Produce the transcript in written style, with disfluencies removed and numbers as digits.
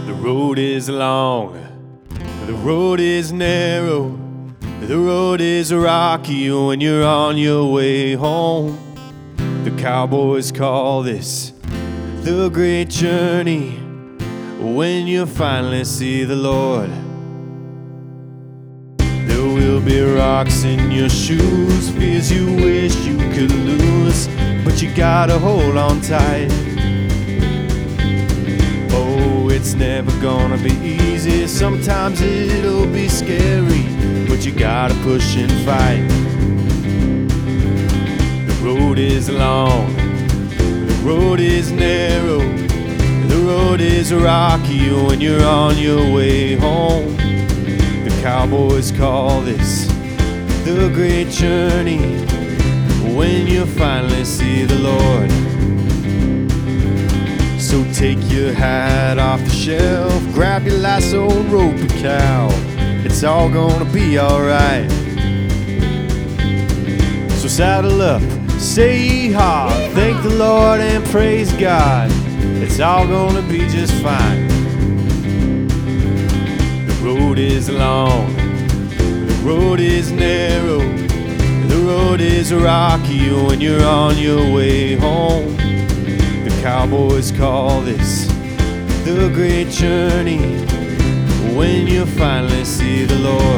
The road is long, the road is narrow, the road is rocky when you're on your way home. The cowboys call this the great journey when you finally see the Lord. There will be rocks in your shoes, fears you wish you could lose, but you gotta hold on tight. Oh, it's never gonna be easy, sometimes it'll be scary, but you gotta push and fight. The road is long, the road is narrow, the road is rocky when you're on your way home. The cowboys call this the great journey when you finally see the Lord. So take your hat off the shelf, grab your lasso and rope a cow. It's all gonna be alright. So saddle up, say yee-haw, thank the Lord and praise God. It's all gonna be just fine. The road is long, the road is narrow, the road is rocky when you're on your way home. The cowboys call this the great journey when you finally see the Lord.